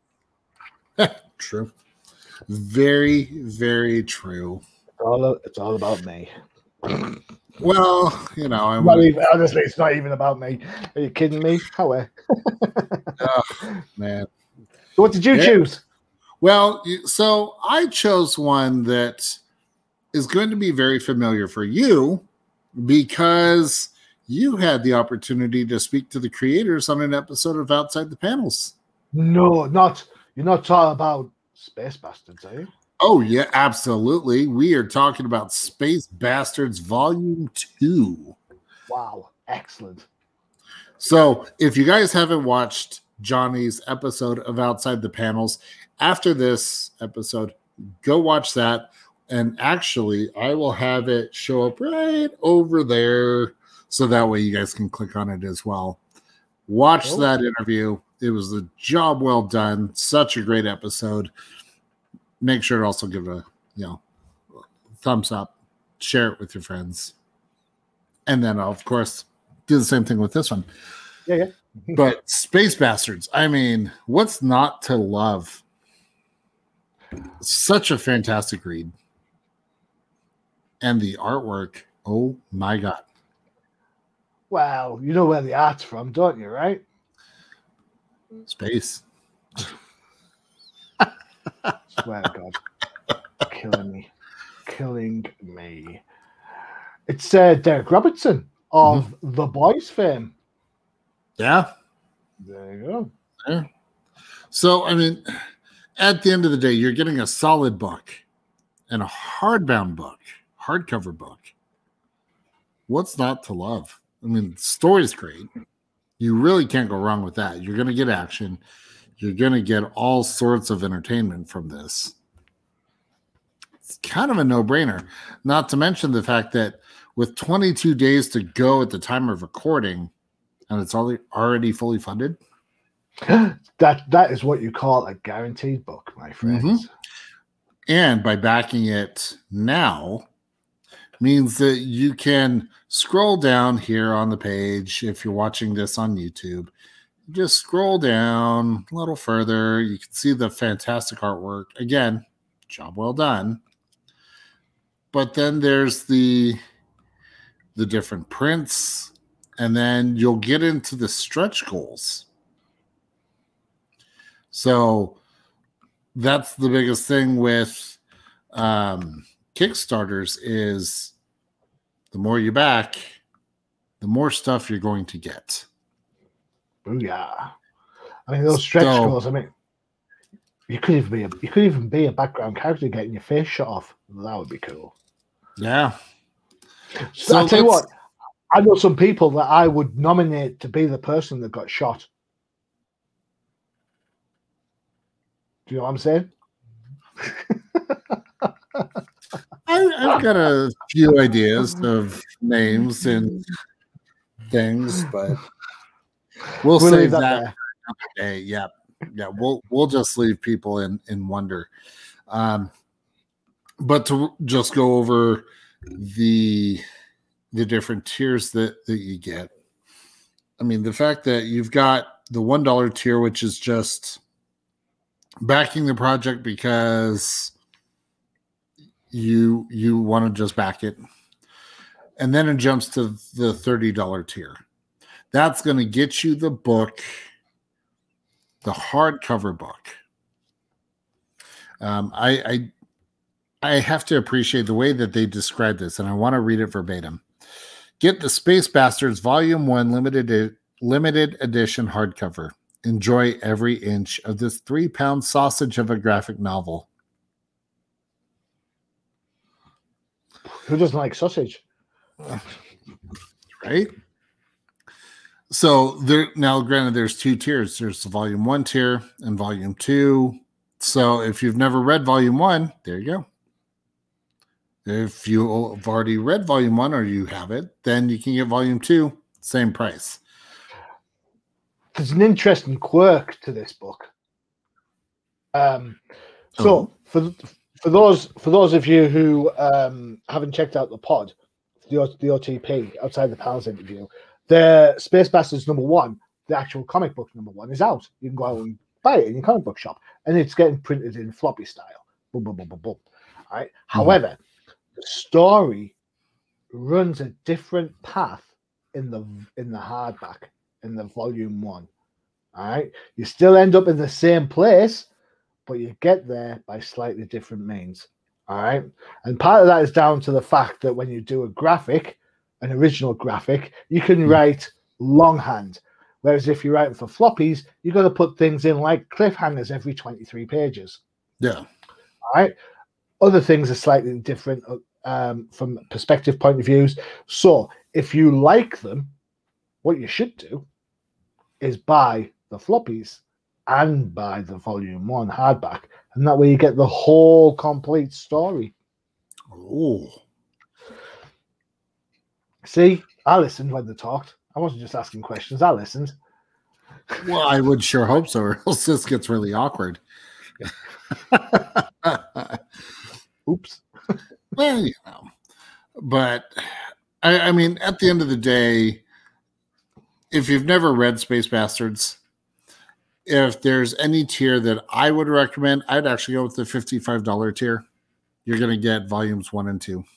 True. Very, very true. It's all, it's all about me. Well, you know, I'm not even, honestly, it's not even about me. Are you kidding me? How? Oh, man. So what did you yeah. choose? Well, so I chose one that is going to be very familiar for you because you had the opportunity to speak to the creators on an episode of Outside the Panels. No, not you're not talking about Space Bastards, are you? Oh, yeah, absolutely. We are talking about Space Bastards Volume two. Wow, excellent. So if you guys haven't watched Johnny's episode of Outside the Panels, after this episode, go watch that. And actually, I will have it show up right over there so that way you guys can click on it as well. Watch oh. that interview. It was a job well done. Such a great episode. Make sure to also give it a, you know, thumbs up, share it with your friends. And then I'll, of course, do the same thing with this one. Yeah, yeah. But Space Bastards, I mean, what's not to love? Such a fantastic read. And the artwork, oh my God. Well, you know where the art's from, don't you, right? Space. Swear to God. Killing me. Killing me. It's uh, Derek Robertson of mm-hmm. The Boys fame. Yeah. There you go. Yeah. So, I mean, at the end of the day, you're getting a solid book and a hardbound book, hardcover book. What's not to love? I mean, the story's great. You really can't go wrong with that. You're going to get action. You're going to get all sorts of entertainment from this. It's kind of a no-brainer. Not to mention the fact that with twenty-two days to go at the time of recording, and it's already fully funded. That that is what you call a guaranteed book, my friends. Mm-hmm. And by backing it now means that you can scroll down here on the page. If you're watching this on YouTube, just scroll down a little further. You can see the fantastic artwork. Again, job well done. But then there's the the different prints, and then you'll get into the stretch goals. So that's the biggest thing with um, Kickstarters is the more you back, the more stuff you're going to get. Booyah. I mean, those stretch so, goals, I mean, you could even be a, you could even be a background character getting your face shut off. That would be cool. Yeah. So, so I'll tell you what, I know some people that I would nominate to be the person that got shot. Do you know what I'm saying? I, I've got a few ideas of names and things, but we'll, we'll save that, that for another day. Yeah, yeah, we'll we'll just leave people in in wonder. Um, but to just go over the the different tiers that that you get. I mean, the fact that you've got the one dollar tier, which is just backing the project because you you want to just back it, and then it jumps to the thirty dollar tier. That's going to get you the book, the hardcover book. Um, I, I I have to appreciate the way that they describe this, and I want to read it verbatim. Get the Space Bastards Volume One limited limited edition hardcover. Enjoy every inch of this three-pound sausage of a graphic novel. Who doesn't like sausage? Right? So there now, granted, there's two tiers. There's the Volume One tier and Volume Two. So if you've never read Volume One, there you go. If you've already read Volume One or you have it, then you can get Volume Two, same price. There's an interesting quirk to this book. Um, so oh. for for those for those of you who um, haven't checked out the pod, the the O T P outside the Pals interview, the Space Bastards number one, the actual comic book number one, is out. You can go out and buy it in your comic book shop, and it's getting printed in floppy style. Boom, boom, boom, boom, boom. All right. Mm-hmm. However, the story runs a different path in the in the hardback. In the volume one. All right. You still end up in the same place, but you get there by slightly different means. All right. And part of that is down to the fact that when you do a graphic, an original graphic, you can mm. write longhand. Whereas if you're writing for floppies, you've got to put things in like cliffhangers every twenty-three pages. Yeah. All right. Other things are slightly different um, from perspective point of views. So if you like them, what you should do is buy the floppies and buy the volume one hardback, and that way you get the whole complete story. Oh, see, I listened when they talked. I wasn't just asking questions. I listened. Well, I would sure hope so, or else this gets really awkward. Oops. Well, you know, but I, I mean, at the end of the day, if you've never read Space Bastards, if there's any tier that I would recommend, I'd actually go with the fifty-five dollars tier. You're going to get volumes one and two.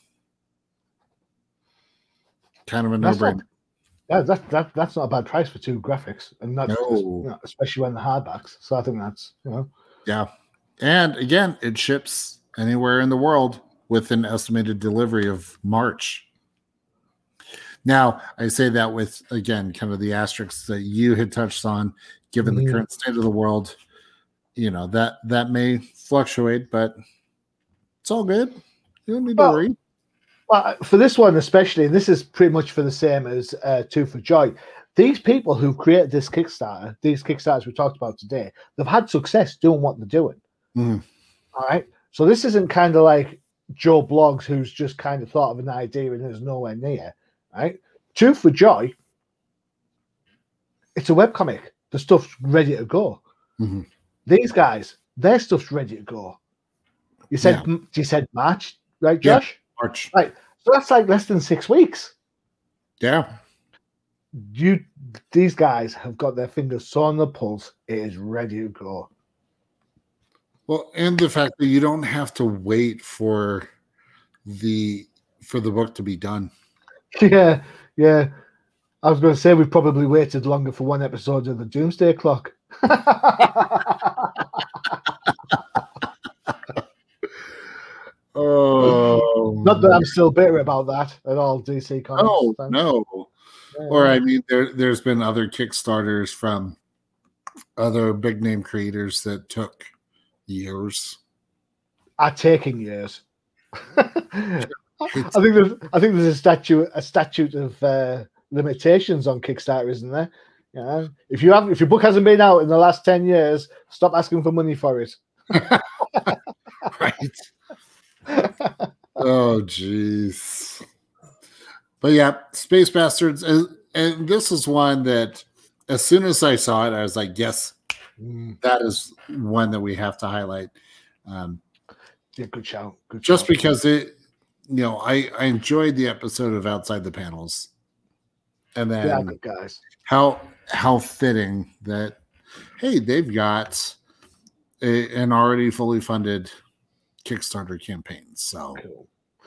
Kind of a no-brainer. Yeah, that, that, that's not a bad price for two graphics, and that's No. you know, especially when the hardbacks. So I think that's, you know. Yeah. And again, it ships anywhere in the world with an estimated delivery of March. Now, I say that with, again, kind of the asterisks that you had touched on, given mm-hmm. the current state of the world. You know, that that may fluctuate, but it's all good. You don't need well, to worry. Well, for this one especially, and this is pretty much for the same as uh, Two for Joy, these people who created this Kickstarter, these Kickstarters we talked about today, they've had success doing what they're doing. Mm. All right? So this isn't kind of like Joe Bloggs, who's just kind of thought of an idea and is nowhere near. Right? Two for Joy, it's a webcomic. The stuff's ready to go. Mm-hmm. These guys, their stuff's ready to go. You said yeah. you said March, right, Josh? Yeah, March. Right. So that's like less than six weeks. Yeah. You these guys have got their fingers so on the pulse, it is ready to go. Well, and the fact that you don't have to wait for the for the book to be done. Yeah, yeah. I was going to say we probably waited longer for one episode of the Doomsday Clock. Oh, not that I'm still bitter about that at all. D C Comics. Oh fans. no. Yeah. Or I mean, there there's been other Kickstarters from other big name creators that took years. Are taking years. I think there's I think there's a statute a statute of uh, limitations on Kickstarter, isn't there? Yeah. If you have if your book hasn't been out in the last ten years, stop asking for money for it. Right. Oh jeez. But yeah, Space Bastards, and, and this is one that as soon as I saw it, I was like, yes, mm. that is one that we have to highlight. Um, yeah, good shout. Good just shout. because it you know, I, I enjoyed the episode of Outside the Panels. And then yeah, good guys. How how fitting that, hey, they've got a, an already fully funded Kickstarter campaign. So cool.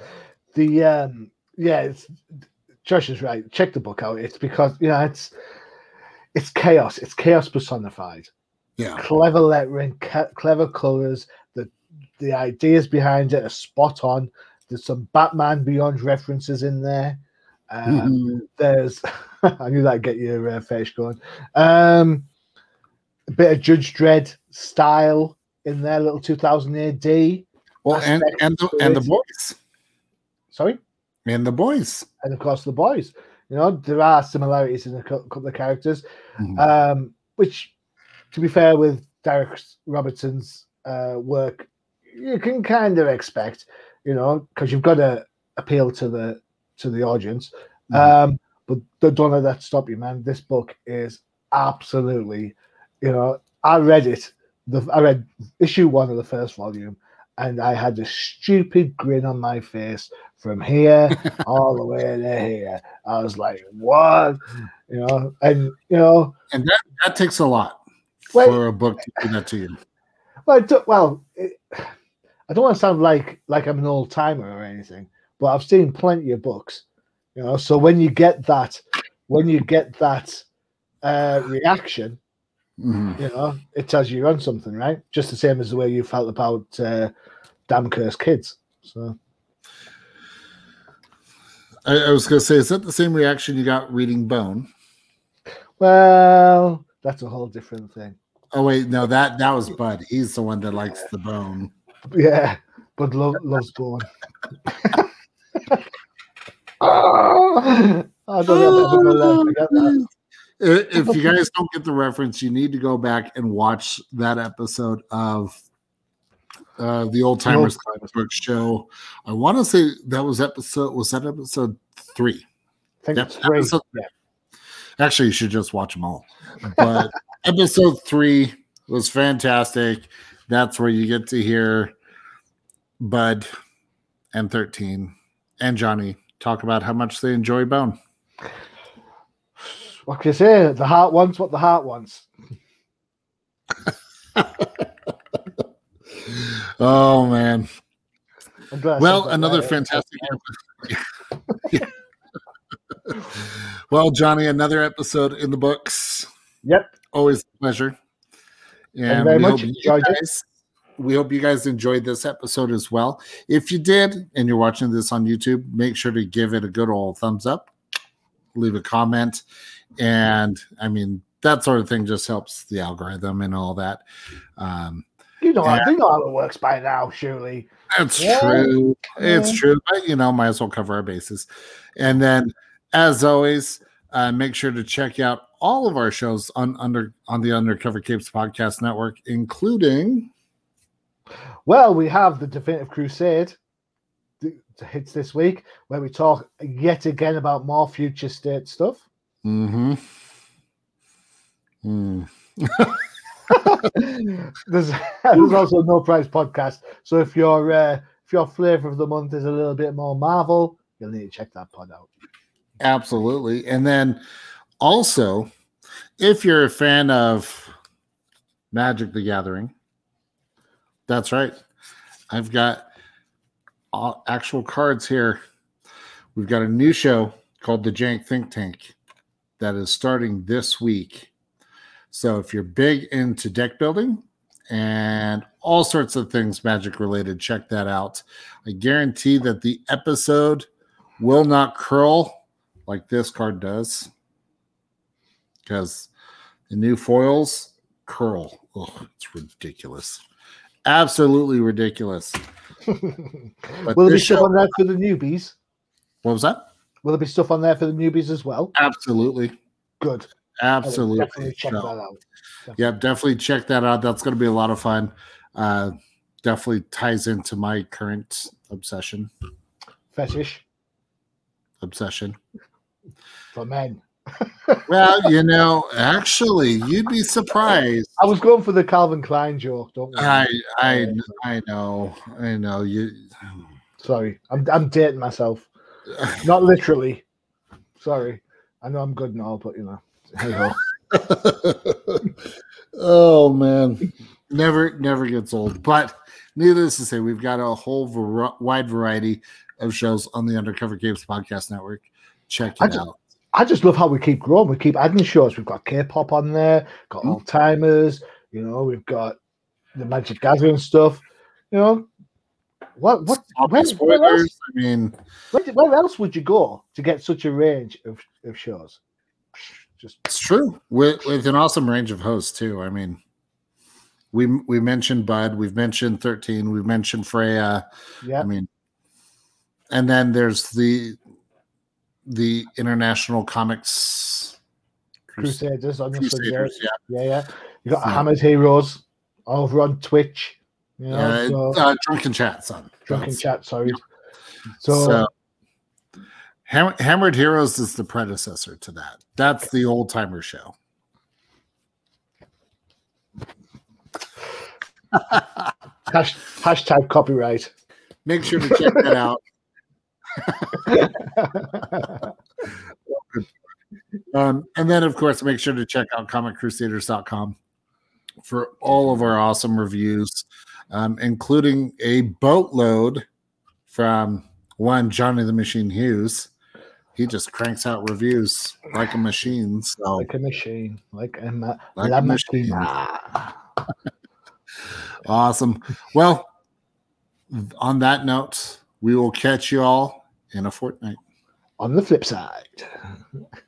The um yeah, it's Josh is right. Check the book out. It's because you know it's it's chaos. It's chaos personified. Yeah. Clever lettering, ca- clever colors, the the ideas behind it are spot on. There's some Batman Beyond references in there. Um, mm-hmm. There's, I knew that'd get your uh, face going. Um, a bit of Judge Dredd style in there, little two thousand A D. Well, and and the, and the boys. Sorry, and the boys, and of course the boys. You know, there are similarities in a couple of characters, mm-hmm. um, which, to be fair, with Derek Robertson's uh, work, you can kind of expect. You know, because you've got to appeal to the to the audience. Mm-hmm. Um, but don't let that stop you, man. This book is absolutely, you know, I read it. The, I read issue one of the first volume, and I had a stupid grin on my face from here all the way to here. I was like, what? You know, and, you know. And that, that takes a lot well, for a book to do that to you. Well, it took, well it, I don't want to sound like like I'm an old timer or anything, but I've seen plenty of books, you know. So when you get that, when you get that uh, reaction, mm-hmm. you know, it tells you you're on something, right? Just the same as the way you felt about uh, Damn Cursed Kids. So I, I was going to say, is that the same reaction you got reading Bone? Well, that's a whole different thing. Oh wait, no that that was Bud. He's the one that likes the bone. Yeah, but love, loves Bone. oh, I don't know if that. If you guys don't get the reference, you need to go back and watch that episode of uh, the Old Timers Comic Book Show. I want to say that was episode. Was that episode three? I think yep, it's three. Episode, yeah. Actually, you should just watch them all. But episode three was fantastic. That's where you get to hear Bud and thirteen and Johnny talk about how much they enjoy Bone. What can you say? The heart wants what the heart wants. Oh, man. Well, another right. fantastic episode. Well, Johnny, another episode in the books. Yep. Always a pleasure. And very we, much hope you guys, we hope you guys enjoyed this episode as well. If you did, and you're watching this on YouTube, make sure to give it a good old thumbs up, leave a comment. And, I mean, that sort of thing just helps the algorithm and all that. Um, you know, I think how it works by now, surely. That's yeah. true. It's yeah. true. But, you know, might as well cover our bases. And then, as always, uh, make sure to check out all of our shows on under on the Undercover Capes Podcast Network, including... Well, we have the Definitive Crusade hits this week, where we talk yet again about more future state stuff. Mm-hmm. Mm. there's, there's also No Price Podcast. So if your uh, if your flavor of the month is a little bit more Marvel, you'll need to check that pod out. Absolutely. And then also, if you're a fan of Magic the Gathering, that's right. I've got actual cards here. We've got a new show called the Jank Think Tank that is starting this week. So if you're big into deck building and all sorts of things Magic related, check that out. I guarantee that the episode will not curl like this card does, because the new foils curl. Oh, it's ridiculous. Absolutely ridiculous. Will there be stuff show, on there for the newbies? What was that? Will there be stuff on there for the newbies as well? Absolutely. Good. Absolutely. Definitely check so, that out. Definitely. Yeah, definitely check that out. That's going to be a lot of fun. Uh, definitely ties into my current obsession. Fetish. Obsession. For men. Well, you know, actually, you'd be surprised. I was going for the Calvin Klein joke. Don't worry. I, I, I know, I know. You. Sorry, I'm, I'm dating myself. Not literally. Sorry, I know I'm good and all, but you know, hey ho. Oh man, never, never gets old. But needless to say, we've got a whole var- wide variety of shows on the Undercover Capes Podcast Network. Check it I just, out. I just love how we keep growing. We keep adding shows. We've got K-pop on there, got mm-hmm. old timers. You know, we've got the Magic Gathering stuff. You know, what? What? Where, spoilers. Where else, I mean, where, where else would you go to get such a range of, of shows? Just it's true with with an awesome range of hosts too. I mean, we we mentioned Bud, we've mentioned thirteen, we've mentioned Freya. Yeah, I mean, and then there's the. the International Comics Crusaders on the Crusaders, yeah. yeah, yeah. You got yeah. Hammered Heroes over on Twitch. You know, uh, so, uh, Drunken Chat, son. Drunken That's, Chat, sorry. Yeah. So, so Ham- Hammered Heroes is the predecessor to that. That's the old timer show. Hash, hashtag copyright. Make sure to check that out. um, and then, of course, make sure to check out comic crusaders dot com for all of our awesome reviews, um, including a boatload from one Johnny the Machine Hughes. He just cranks out reviews like a machine. So. Like a machine. Like a, ma- like la a machine. machine. Awesome. Well, on that note, we will catch you all in a fortnight. On the flip side.